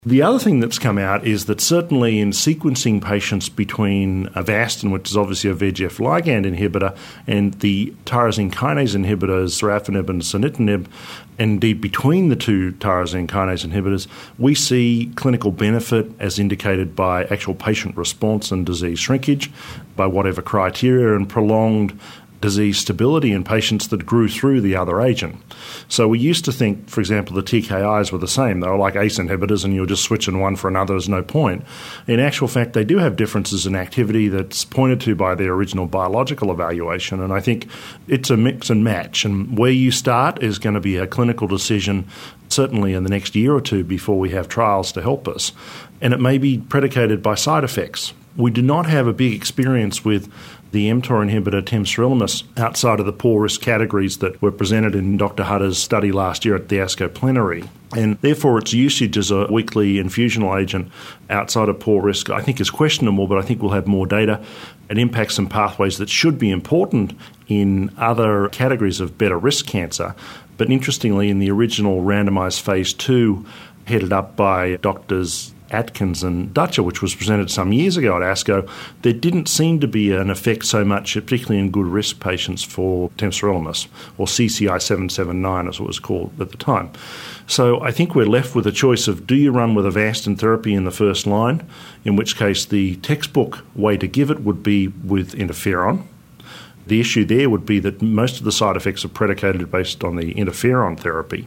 The other thing that's come out is that certainly in sequencing patients between Avastin, which is obviously a VEGF ligand inhibitor, and the tyrosine kinase inhibitors, sorafenib and sunitinib, and indeed between the two tyrosine kinase inhibitors, we see clinical benefit as indicated by actual patient response and disease shrinkage, by whatever criteria, and prolonged disease stability in patients that grew through the other agent. So we used to think, for example, the TKIs were the same. They were like ACE inhibitors and you were just switching one for another. There's no point. In actual fact, they do have differences in activity that's pointed to by their original biological evaluation. And I think it's a mix and match. And where you start is going to be a clinical decision certainly in the next year or two before we have trials to help us. And it may be predicated by side effects. We do not have a big experience with the mTOR inhibitor temsirolimus outside of the poor risk categories that were presented in Dr. Hutter's study last year at the ASCO plenary. And therefore its usage as a weekly infusional agent outside of poor risk I think is questionable, but I think we'll have more data. It impacts some pathways that should be important in other categories of better risk cancer. But interestingly, in the original randomized phase 2 headed up by Drs. Atkins and Dutcher, which was presented some years ago at ASCO, there didn't seem to be an effect so much, particularly in good risk patients, for temsirolimus, or CCI779 as it was called at the time. So I think we're left with a choice of, do you run with Avastin therapy in the first line, in which case the textbook way to give it would be with interferon. The issue there would be that most of the side effects are predicated based on the interferon therapy,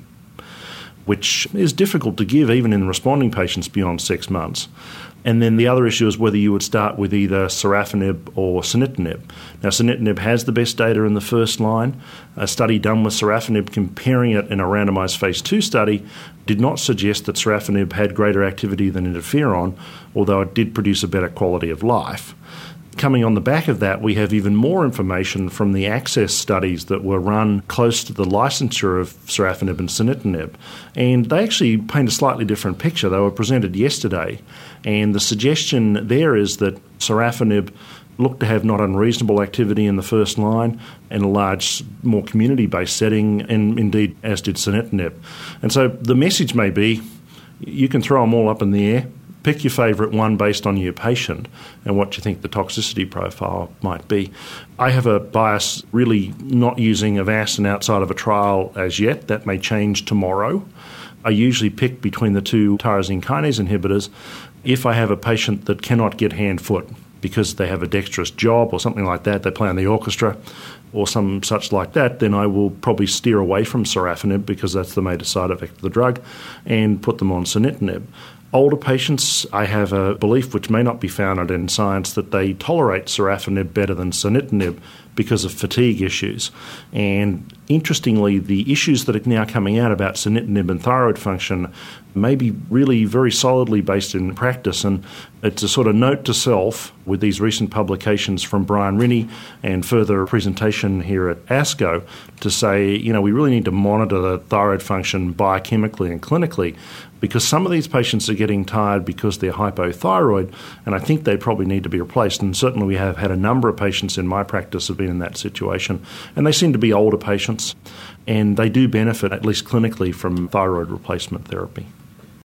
which is difficult to give even in responding patients beyond 6 months. And then the other issue is whether you would start with either sorafenib or sunitinib. Now, sunitinib has the best data in the first line. A study done with sorafenib comparing it in a randomized phase 2 study did not suggest that sorafenib had greater activity than interferon, although it did produce a better quality of life. Coming on the back of that, we have even more information from the ACCESS studies that were run close to the licensure of sorafenib and sunitinib. And they actually paint a slightly different picture. They were presented yesterday. And the suggestion there is that sorafenib looked to have not unreasonable activity in the first line in a large, more community-based setting, and indeed as did sunitinib. And so the message may be, you can throw them all up in the air. Pick your favourite one based on your patient and what you think the toxicity profile might be. I have a bias really not using Avastin outside of a trial as yet. That may change tomorrow. I usually pick between the two tyrosine kinase inhibitors if I have a patient that cannot get hand-foot because they have a dexterous job or something like that, they play in the orchestra or some such like that, then I will probably steer away from sorafenib because that's the major side effect of the drug and put them on sunitinib. Older patients, I have a belief which may not be founded in science that they tolerate sorafenib better than sunitinib because of fatigue issues. And interestingly, the issues that are now coming out about sunitinib and thyroid function may be really very solidly based in practice. And it's a sort of note to self with these recent publications from Brian Rinne and further presentation here at ASCO to say, we really need to monitor the thyroid function biochemically and clinically, because some of these patients are getting tired because they're hypothyroid, and I think they probably need to be replaced. And certainly we have had a number of patients in my practice have been in that situation, and they seem to be older patients, and they do benefit, at least clinically, from thyroid replacement therapy.